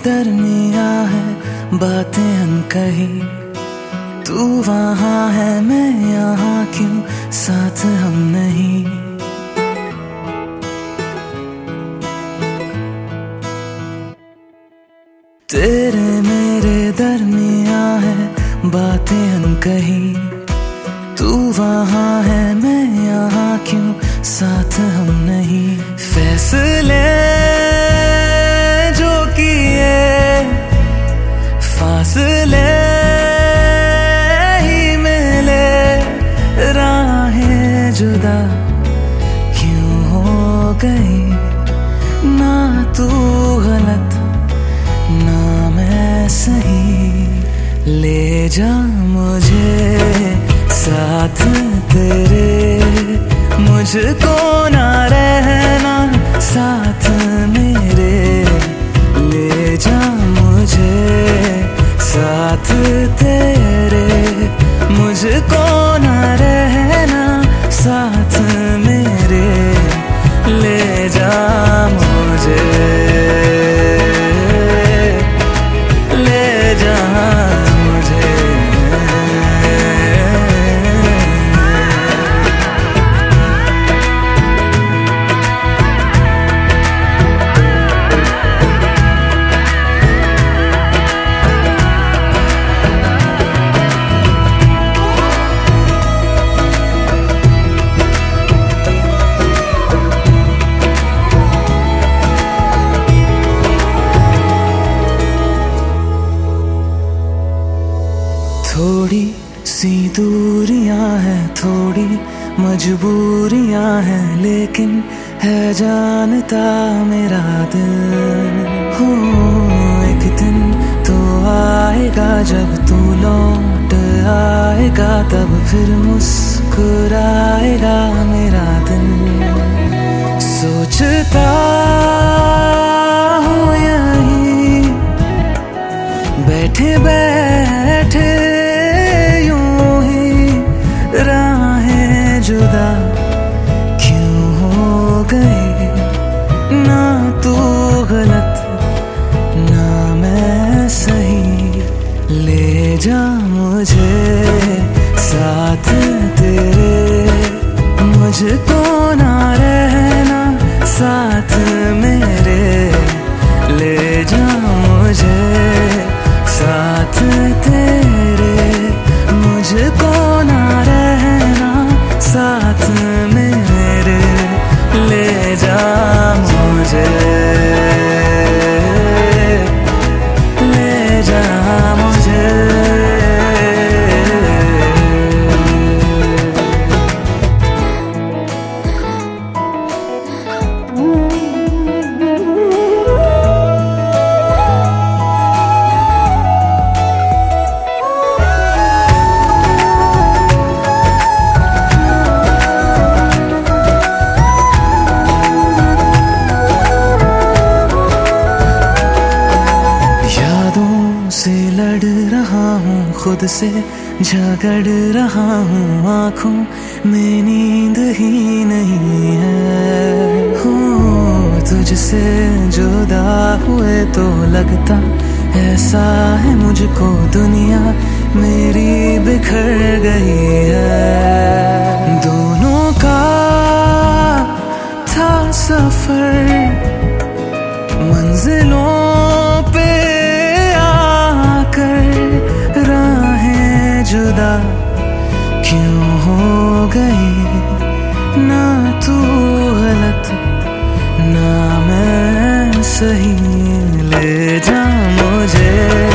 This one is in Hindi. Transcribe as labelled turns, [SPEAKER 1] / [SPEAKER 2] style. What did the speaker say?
[SPEAKER 1] दरमियां है बातें अनकही, तू वहाँ है मैं यहाँ, क्यों साथ हम नहीं। तेरे मेरे दरमियां है बातें अनकही, तू वहाँ है मैं यहाँ, क्यों साथ हम नहीं। फैसले जो किए फासले ही मिले, राहें जुदा क्यों हो गई। ना तू गलत ना मैं सही, ले जा मुझे साथ तेरे, मुझको ना रहना साथ मेरे। ले जा मुझे साथ तेरे, मुझको ना रहना साथ मेरे। ले जा मुझे, ले जा मुझे। थोड़ी सी दूरियां हैं, थोड़ी मजबूरियां हैं, लेकिन है जानता मेरा दिल। हो एक दिन तो आएगा जब तू लौट आएगा, तब फिर मुस्कुराएगा मेरा दिल। सोचता हूँ यहीं बैठे बैठे जुदा क्यों हो गई। ना तू गलत ना मैं सही, ले जा मुझे साथ तेरे, मुझको ना रहना साथ मेरे। ले जा मुझे साथ तेरे, मुझको ना रहना साथ मेरे। ले जा मुझे, ले जा मुझे। खुद से झगड़ रहा हूँ, आँखों में नींद ही नहीं है। हो तुझसे जुदा हुए तो लगता ऐसा है मुझको दुनिया मेरी बिखर गई है। दोनों का था सफर मंजिलों पे आकर, राहें जुदा क्यों हो गई। ना तू गलत ना मैं सही, ले जा मुझे